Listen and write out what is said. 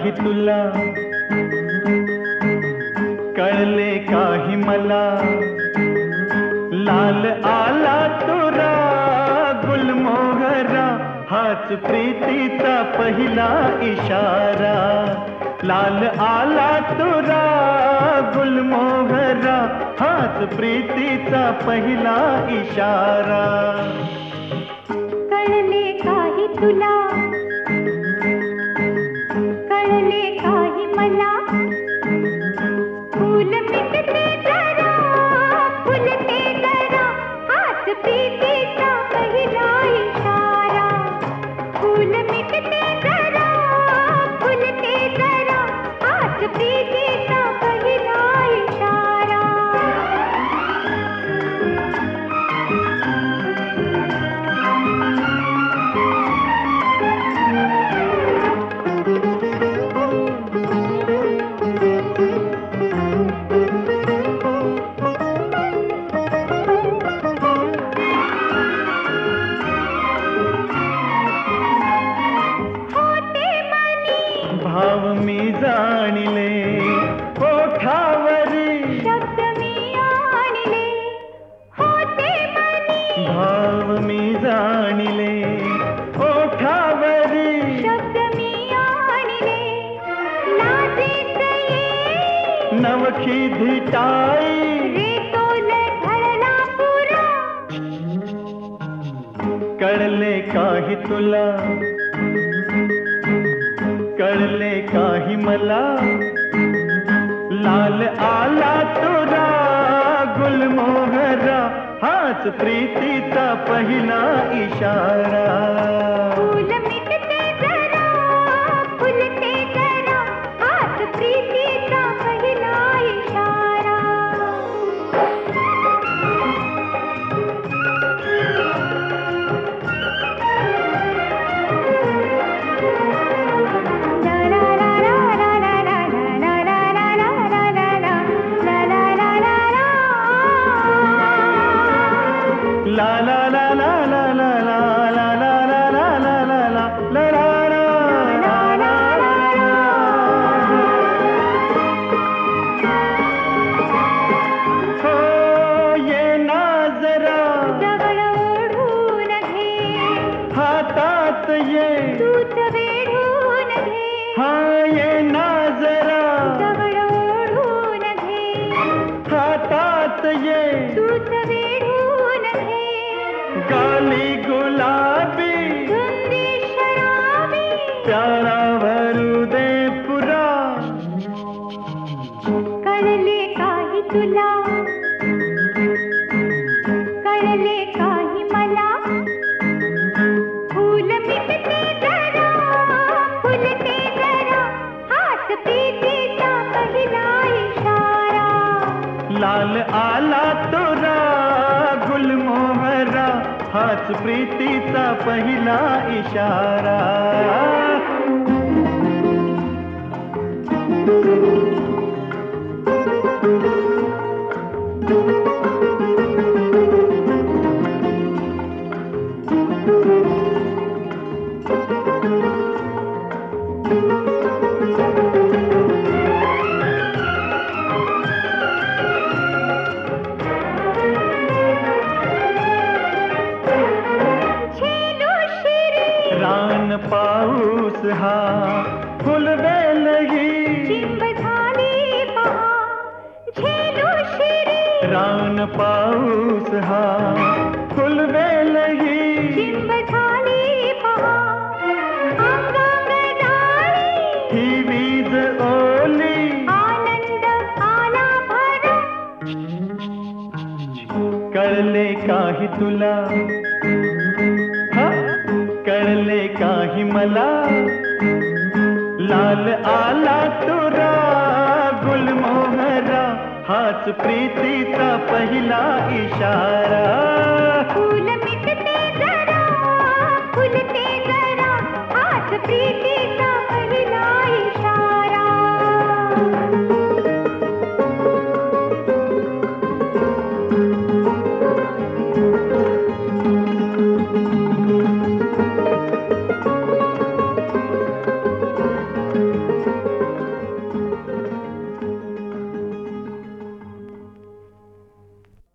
काही तुला, कळले काही मला, लाल आला तुरा गुलमोहरा, हाच प्रीतीचा पहिला इशारा. लाल आला तुरा गुलमोहरा, हाच प्रीतीचा पहिला इशारा. कळले काही तुला, कळले काही मला, फूल मिटते जरा, फुलते जरा, हाच प्रीतीचा पहिला इशारा. फूल मिटते जरा, फुलते जरा, हाच प्रीतीचा पहिला इशारा. भाव मी जाणिले ओठावरी, शब्द मी आणले होते मनी. भाव मी जाणिले ओठावरी, शब्द मी आणले लाजेत ये, नवखी धिटाई, रे तोल ढळला पुरा. कळले काही तुला, कळले काही मला, लाल आला तुरा गुलमोहरा, हाच प्रीतीचा पहिला इशारा. फूल मिटते जरा, फुलते जरा, हाच प्रीतीचा पहिला इशारा. La la la la la la la la la la la la la la la la हो ये ना जरा, जवळ ओढून घे, हातात ये, तूच वेढून घे. हा ये ना जरा, जवळ ओढून घे, हातात ये, तूच वेढून घे. गाली गुलाबी, धुंदी शराबी, प्यारा भरू दे पुरा. कळले काही तुला, कळले काही मला, फूल मिटते जरा, फुलते जरा, हाच प्रीतीचा पहिला इशारा. लाल आला तुरा गुलमोहरा, हाच प्रीतीचा पहिला इशारा. रान पाऊस हा फुलवेल ही, चिंब झाली पहा, झेलू शिरी. रान पाऊस हा फुलवेल ही, चिंब झाली पहा, अंगांग डाळी, ही वीज ओली, आनंद आला भरा. कळले काही तुला, हा कळले काही मला, लाल आला तुरा गुलमोहरा, हाच प्रीतीचा पहिला इशारा.